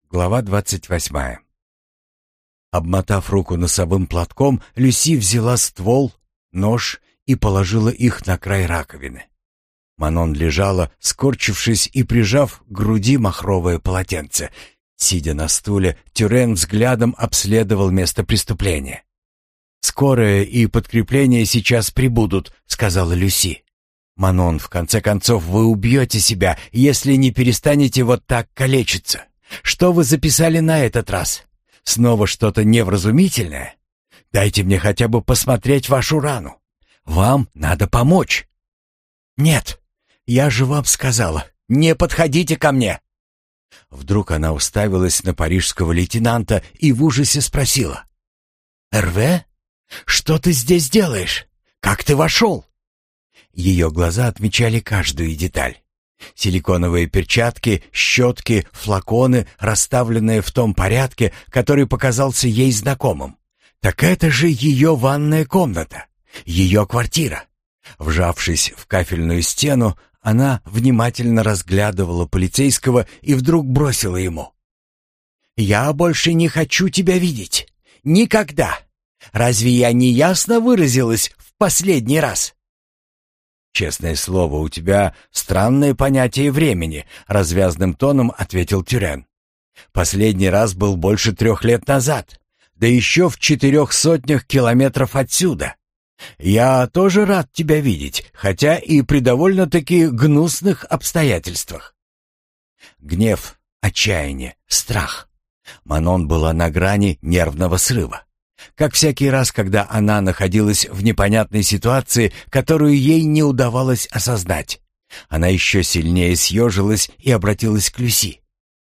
Глава 28. Обмотав руку носовым платком, Люси взяла ствол, нож и положила их на край раковины. Манон лежала, скорчившись и прижав к груди махровое полотенце. Сидя на стуле, Тюрен взглядом обследовал место преступления. «Скорая и подкрепление сейчас прибудут», — сказала Люси. «Манон, в конце концов, вы убьете себя, если не перестанете вот так калечиться. Что вы записали на этот раз? Снова что-то невразумительное? Дайте мне хотя бы посмотреть вашу рану. Вам надо помочь». «Нет, я же вам сказала, не подходите ко мне». Вдруг она уставилась на парижского лейтенанта и в ужасе спросила: «Эрве, что ты здесь делаешь? Как ты вошел?» Ее глаза отмечали каждую деталь. Силиконовые перчатки, щетки, флаконы, расставленные в том порядке, который показался ей знакомым. Так это же ее ванная комната, ее квартира. Вжавшись в кафельную стену, она внимательно разглядывала полицейского и вдруг бросила ему: «Я больше не хочу тебя видеть. Никогда. Разве я не ясно выразилась в последний раз?» «Честное слово, у тебя странное понятие времени», — развязным тоном ответил Тюрен. «Последний раз был больше 3 лет назад, да еще в 400 километров отсюда. Я тоже рад тебя видеть, хотя и при довольно-таки гнусных обстоятельствах». Гнев, отчаяние, страх. Манон была на грани нервного срыва. Как всякий раз, когда она находилась в непонятной ситуации, которую ей не удавалось осознать, она еще сильнее съежилась и обратилась к Люси.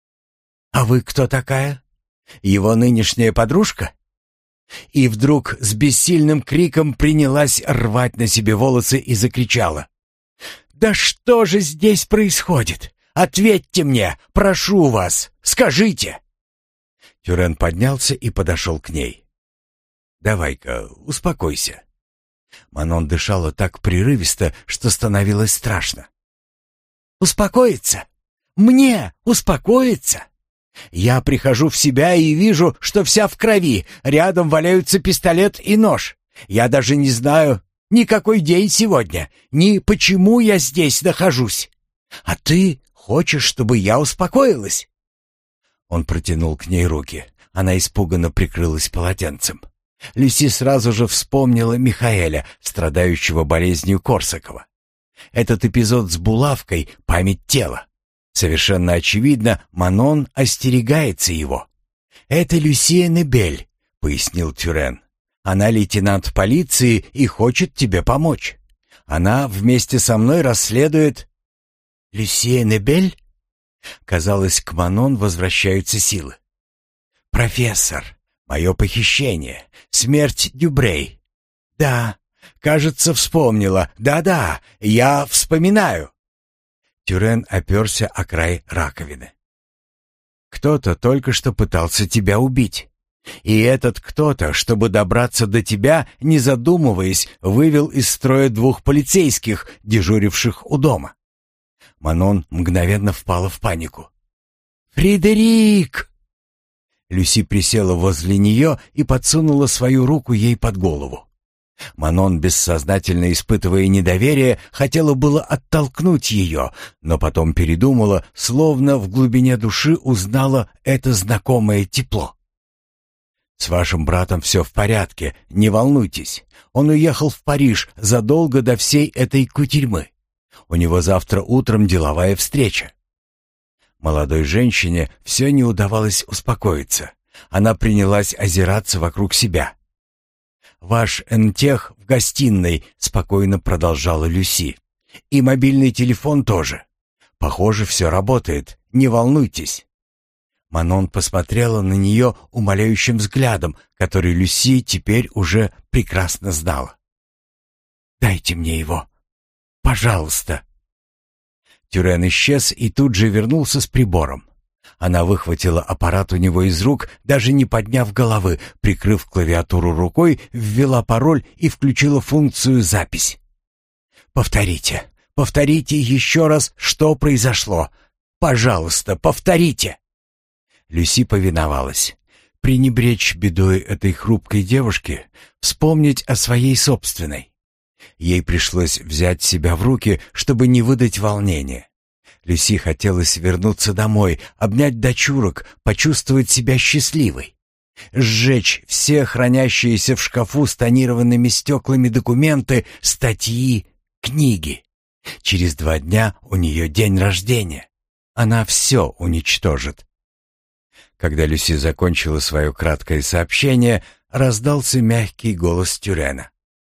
«А вы кто такая? Его нынешняя подружка?» И вдруг с бессильным криком принялась рвать на себе волосы и закричала: «Да что же здесь происходит? Ответьте мне, прошу вас, скажите!» Тюрен поднялся и подошел к ней. «Давай-ка, успокойся». Манон дышала так прерывисто, что становилось страшно. «Успокоиться? Мне успокоиться? Я прихожу в себя и вижу, что вся в крови, рядом валяются пистолет и нож. Я даже не знаю, ни какой день сегодня, ни почему я здесь нахожусь. А ты хочешь, чтобы я успокоилась?» Он протянул к ней руки. Она испуганно прикрылась полотенцем. Люси сразу же вспомнила Михаэля, страдающего болезнью Корсакова. Этот эпизод с булавкой — память тела. Совершенно очевидно, Манон остерегается его. «Это Люсия Небель», — пояснил Тюрен. «Она лейтенант полиции и хочет тебе помочь. Она вместе со мной расследует...» «Люсия Небель?» Казалось, к Манон возвращаются силы. «Профессор, мое похищение, смерть Дюбрей. Да, кажется, вспомнила. Да-да, я вспоминаю». Тюрен оперся о край раковины. «Кто-то только что пытался тебя убить. И этот кто-то, чтобы добраться до тебя, не задумываясь, вывел из строя 2 полицейских, дежуривших у дома». Манон мгновенно впала в панику. «Фредерик!» Люси присела возле нее и подсунула свою руку ей под голову. Манон, бессознательно испытывая недоверие, хотела было оттолкнуть ее, но потом передумала, словно в глубине души узнала это знакомое тепло. «С вашим братом все в порядке, не волнуйтесь. Он уехал в Париж задолго до всей этой кутерьмы. У него завтра утром деловая встреча». Молодой женщине все не удавалось успокоиться. Она принялась озираться вокруг себя. «Ваш энтех в гостиной», — спокойно продолжала Люси. «И мобильный телефон тоже. Похоже, все работает, не волнуйтесь». Манон посмотрела на нее умоляющим взглядом, который Люси теперь уже прекрасно знала. «Дайте мне его. Пожалуйста». Тюрен исчез и тут же вернулся с прибором. Она выхватила аппарат у него из рук, даже не подняв головы, прикрыв клавиатуру рукой, ввела пароль и включила функцию «Запись». «Повторите, повторите еще раз, что произошло. Пожалуйста, повторите». Люси повиновалась. Пренебречь бедой этой хрупкой девушки, вспомнить о своей собственной. Ей пришлось взять себя в руки, чтобы не выдать волнения. Люси хотелось вернуться домой, обнять дочурок, почувствовать себя счастливой. Сжечь все хранящиеся в шкафу с тонированными стеклами документы, статьи, книги. Через 2 дня у нее день рождения. Она все уничтожит. Когда Люси закончила свое краткое сообщение, раздался мягкий голос Тюрена.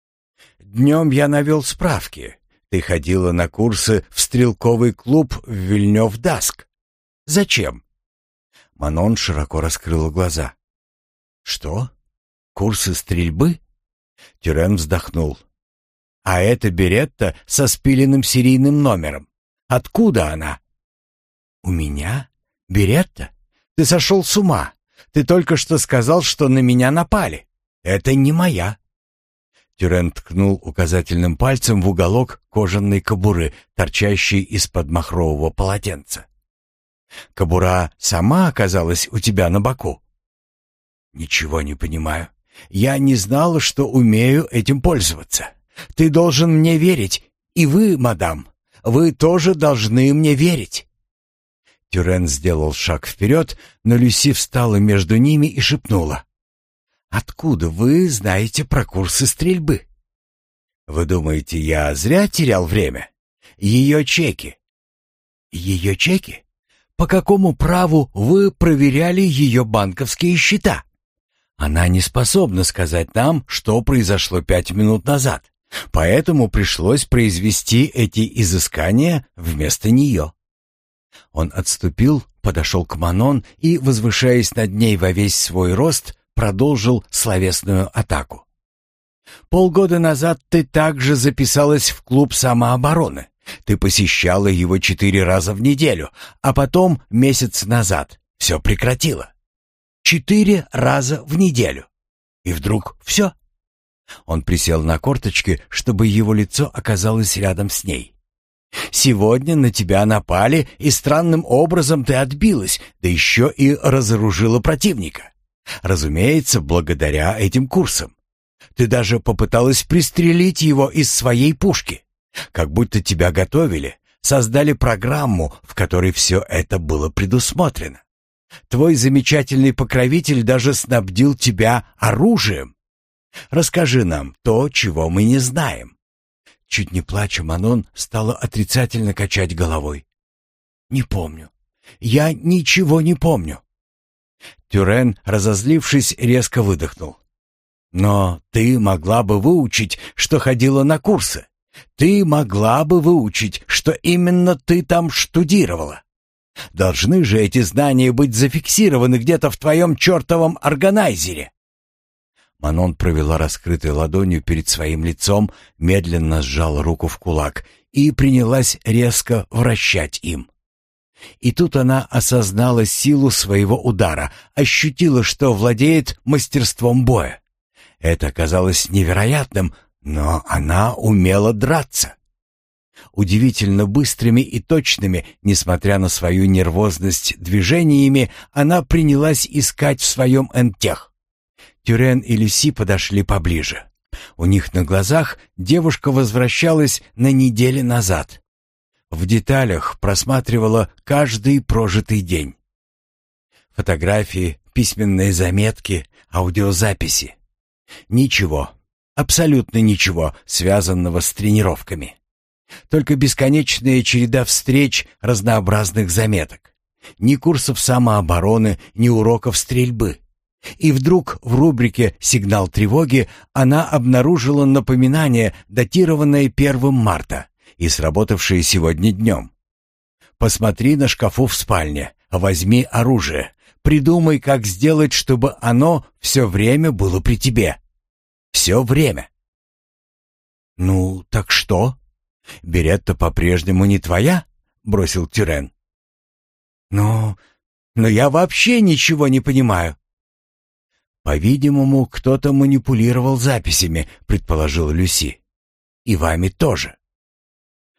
«Днем я навел справки. Ты ходила на курсы в стрелковый клуб в Вильнёв-Даск. Зачем?» Манон широко раскрыла глаза. «Что? Курсы стрельбы?» Тюрен вздохнул. «А это беретта со спиленным серийным номером. Откуда она?» «У меня? Беретта? Ты сошел с ума. Ты только что сказал, что на меня напали. Это не моя». Тюрен ткнул указательным пальцем в уголок кожаной кобуры, торчащей из-под махрового полотенца. «Кобура сама оказалась у тебя на боку?» «Ничего не понимаю. Я не знала, что умею этим пользоваться. Ты должен мне верить. И вы, мадам, вы тоже должны мне верить». Тюрен сделал шаг вперед, но Люси встала между ними и шепнула. «Откуда вы знаете про курсы стрельбы?» «Вы думаете, я зря терял время? Ее чеки». «Ее чеки? По какому праву вы проверяли ее банковские счета?» «Она не способна сказать нам, что произошло 5 минут назад, поэтому пришлось произвести эти изыскания вместо нее». Он отступил, подошел к Манон и, возвышаясь над ней во весь свой рост, продолжил словесную атаку. «Полгода назад ты также записалась в клуб самообороны. Ты посещала его 4 раза в неделю, а потом месяц назад все прекратила. 4 раза в неделю. И вдруг все». Он присел на корточки, чтобы его лицо оказалось рядом с ней. «Сегодня на тебя напали, и странным образом ты отбилась, да еще и разоружила противника. Разумеется, благодаря этим курсам. Ты даже попыталась пристрелить его из своей пушки. Как будто тебя готовили, создали программу, в которой все это было предусмотрено. Твой замечательный покровитель даже снабдил тебя оружием. Расскажи нам то, чего мы не знаем». Чуть не плача, Манон стала отрицательно качать головой. «Не помню. Я ничего не помню». Тюрен, разозлившись, резко выдохнул. «Но ты могла бы выучить, что ходила на курсы. Ты могла бы выучить, что именно ты там штудировала. Должны же эти знания быть зафиксированы где-то в твоем чертовом органайзере». Манон провела раскрытой ладонью перед своим лицом, медленно сжала руку в кулак и принялась резко вращать им. И тут она осознала силу своего удара, ощутила, что владеет мастерством боя. Это казалось невероятным, но она умела драться. Удивительно быстрыми и точными, несмотря на свою нервозность движениями, она принялась искать в своем энтех. Тюрен и Люси подошли поближе. У них на глазах девушка возвращалась на недели назад. В деталях просматривала каждый прожитый день. Фотографии, письменные заметки, аудиозаписи. Ничего, абсолютно ничего, связанного с тренировками. Только бесконечная череда встреч, разнообразных заметок. Ни курсов самообороны, ни уроков стрельбы. И вдруг в рубрике «Сигнал тревоги» она обнаружила напоминание, датированное 1 марта и сработавшее сегодня днем. «Посмотри на шкафу в спальне, возьми оружие, придумай, как сделать, чтобы оно все время было при тебе. Все время». «Ну, так что? Беретта по-прежнему не твоя?» — бросил Тюрен. Но я вообще ничего не понимаю». «По-видимому, кто-то манипулировал записями», — предположила Люси. «И вами тоже».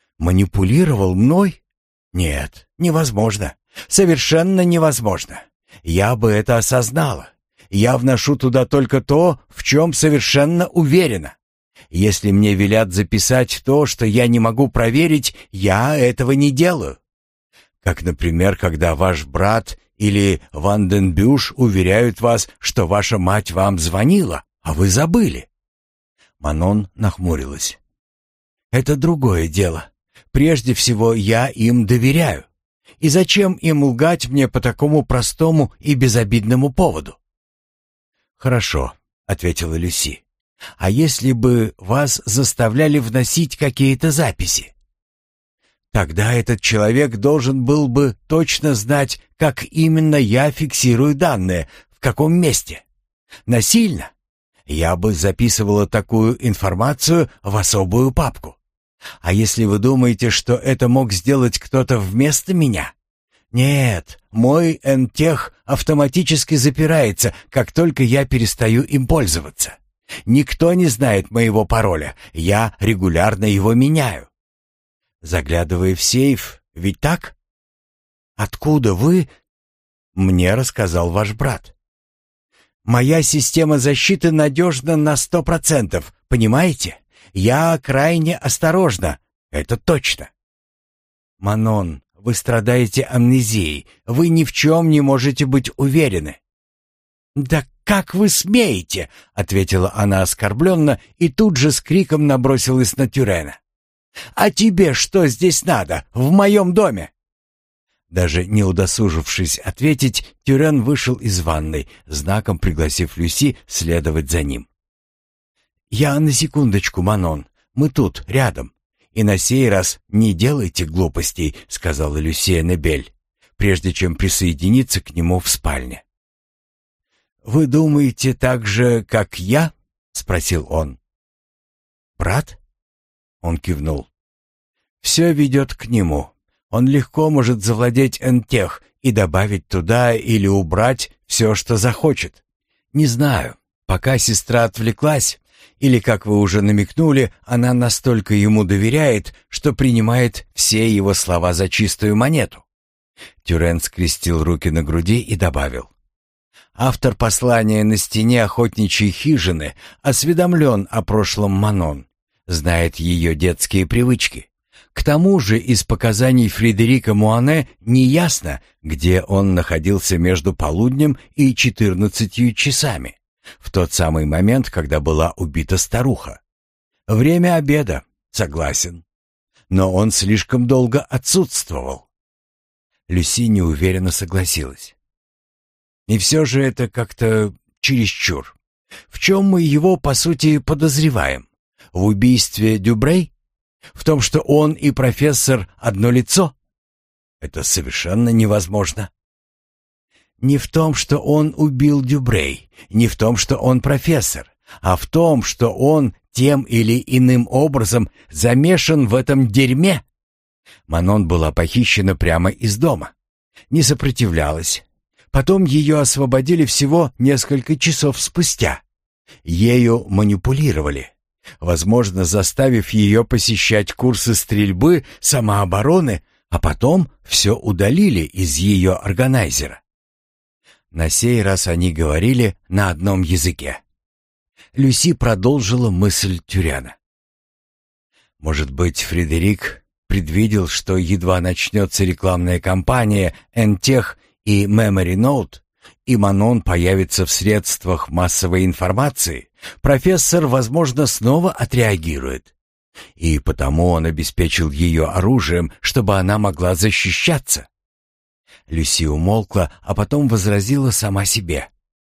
«Манипулировал мной? Нет, невозможно. Совершенно невозможно. Я бы это осознала. Я вношу туда только то, в чем совершенно уверена. Если мне велят записать то, что я не могу проверить, я этого не делаю. Как, например, когда ваш брат или Ванденбюш уверяют вас, что ваша мать вам звонила, а вы забыли. Манон нахмурилась. Это другое дело. Прежде всего, я им доверяю. И зачем им лгать мне по такому простому и безобидному поводу? Хорошо, ответила Люси. А если бы вас заставляли вносить какие-то записи? Тогда этот человек должен был бы точно знать, как именно я фиксирую данные, в каком месте. Насильно? Я бы записывала такую информацию в особую папку. А если вы думаете, что это мог сделать кто-то вместо меня? Нет, мой Энтех автоматически запирается, как только я перестаю им пользоваться. Никто не знает моего пароля, я регулярно его меняю. Заглядывая в сейф, ведь так? Откуда вы? Мне рассказал ваш брат. Моя система защиты надежна на 100%, понимаете? Я крайне осторожна, это точно. Манон, вы страдаете амнезией, вы ни в чем не можете быть уверены. Да как вы смеете, ответила она оскорбленно и тут же с криком набросилась на Тюрена. А тебе что здесь надо, в моем доме? Даже не удосужившись ответить, Тюрен вышел из ванной, знаком пригласив Люси следовать за ним. «Я на секундочку, Манон. Мы тут, рядом. И на сей раз не делайте глупостей», — сказала Люсия Небель, прежде чем присоединиться к нему в спальне. «Вы думаете так же, как я?» — спросил он. «Брат?» — он кивнул. «Все ведет к нему. Он легко может завладеть Энтех и добавить туда или убрать все, что захочет. Не знаю, пока сестра отвлеклась, или, как вы уже намекнули, она настолько ему доверяет, что принимает все его слова за чистую монету». Тюрен скрестил руки на груди и добавил. «Автор послания на стене охотничьей хижины осведомлен о прошлом Манон, знает ее детские привычки. К тому же из показаний Фредерика Муане неясно, где он находился между полуднем и 14 часами, в тот самый момент, когда была убита старуха. Время обеда, согласен. Но он слишком долго отсутствовал». Люси неуверенно согласилась. «И все же это как-то чересчур. В чем мы его, по сути, подозреваем? В убийстве Дюбрей? В том, что он и профессор одно лицо? Это совершенно невозможно». «Не в том, что он убил Дюбрей, не в том, что он профессор, а в том, что он тем или иным образом замешан в этом дерьме». Манон была похищена прямо из дома. Не сопротивлялась. Потом ее освободили всего несколько часов спустя. Ею манипулировали, возможно, заставив ее посещать курсы стрельбы, самообороны, а потом все удалили из ее органайзера. На сей раз они говорили на одном языке. Люси продолжила мысль Тюрена. Может быть, Фредерик предвидел, что едва начнется рекламная кампания Энтех и Memory Note, и Манон появится в средствах массовой информации, профессор, возможно, снова отреагирует. И потому он обеспечил ее оружием, чтобы она могла защищаться. Люси умолкла, а потом возразила сама себе.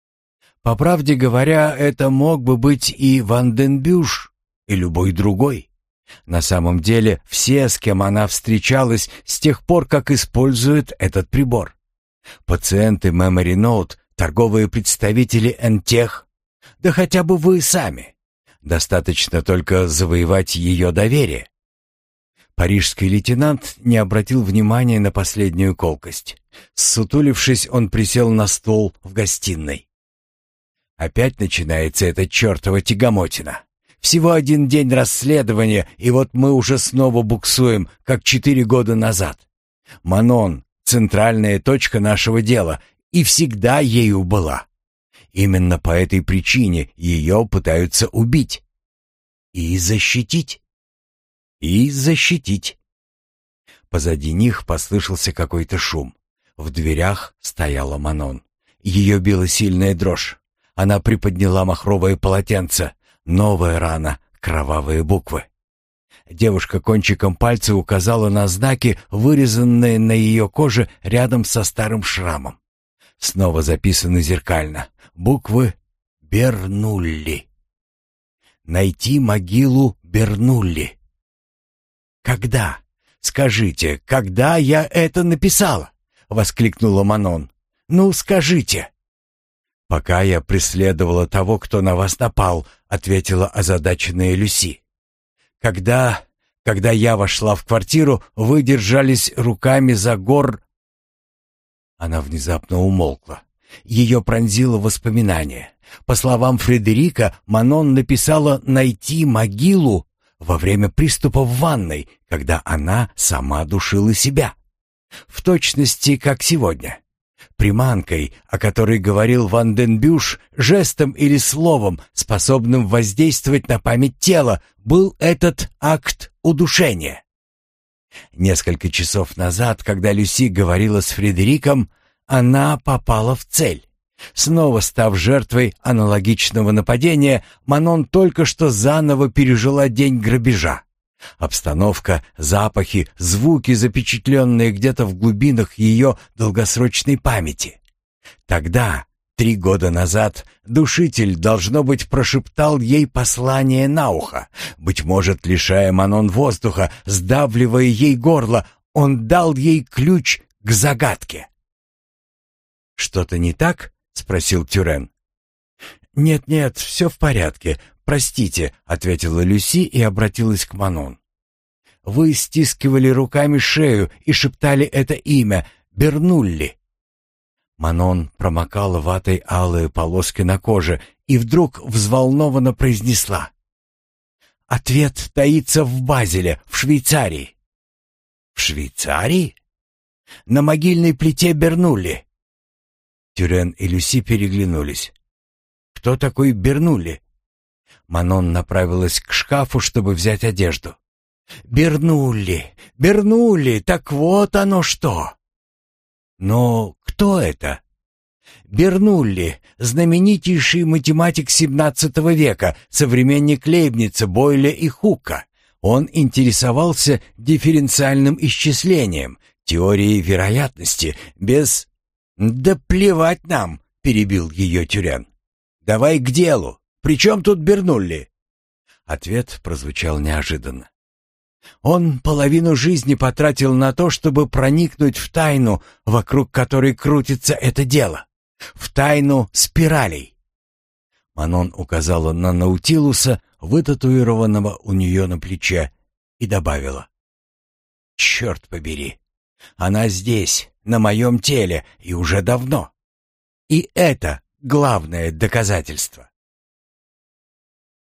По правде говоря, это мог бы быть и Ванденбюш, и любой другой. На самом деле, все, с кем она встречалась с тех пор, как используют этот прибор. Пациенты Memory Note, торговые представители Энтех, да хотя бы вы сами. Достаточно только завоевать ее доверие. Парижский лейтенант не обратил внимания на последнюю колкость. Ссутулившись, он присел на стол в гостиной. Опять начинается эта чертова тягомотина. Всего один день расследования, и вот мы уже снова буксуем, как 4 года назад. Манон — центральная точка нашего дела, и всегда ею была. Именно по этой причине ее пытаются убить. И защитить. И защитить. Позади них послышался какой-то шум. В дверях стояла Манон. Ее била сильная дрожь. Она приподняла махровое полотенце. Новая рана, кровавые буквы. Девушка кончиком пальца указала на знаки, вырезанные на ее коже рядом со старым шрамом. Снова записаны зеркально. Буквы «Бернулли». Найти могилу Бернулли. «Когда? Скажите, когда я это написала?» — воскликнула Манон. «Ну, скажите!» «Пока я преследовала того, кто на вас напал», — ответила озадаченная Люси. «Когда я вошла в квартиру, вы держались руками за гор...» Она внезапно умолкла. Ее пронзило воспоминание. По словам Фредерика, Манон написала «найти могилу» во время приступа в ванной, когда она сама душила себя. В точности, как сегодня. Приманкой, о которой говорил Ван ден Бюш, жестом или словом, способным воздействовать на память тела, был этот акт удушения. Несколько часов назад, когда Люси говорила с Фредериком, она попала в цель. Снова став жертвой аналогичного нападения, Манон только что заново пережила день грабежа. Обстановка, запахи, звуки, запечатленные где-то в глубинах ее долгосрочной памяти. Тогда, 3 года назад, душитель, должно быть, прошептал ей послание на ухо. Быть может, лишая Манон воздуха, сдавливая ей горло, он дал ей ключ к загадке. «Что-то не так?» — спросил Тюрен. «Нет, все в порядке. Простите», — ответила Люси и обратилась к Манон. «Вы стискивали руками шею и шептали это имя Бернулли». Манон промокала ватой алые полоски на коже и вдруг взволнованно произнесла: «Ответ таится в Базеле, в Швейцарии». «В Швейцарии? На могильной плите Бернулли». Тюрен и Люси переглянулись. «Кто такой Бернулли?» Манон направилась к шкафу, чтобы взять одежду. Бернулли, так вот оно что!» «Но кто это?» «Бернулли, знаменитейший математик XVII века, современник Лейбница, Бойля и Хука. Он интересовался дифференциальным исчислением, теорией вероятности, без...» «Да плевать нам!» — перебил ее Тюрен. «Давай к делу. При чем тут Бернулли?» Ответ прозвучал неожиданно. «Он половину жизни потратил на то, чтобы проникнуть в тайну, вокруг которой крутится это дело. В тайну спиралей». Манон указала на Наутилуса, вытатуированного у нее на плече, и добавила: «Черт побери! Она здесь, на моем теле, и уже давно. И это главное доказательство».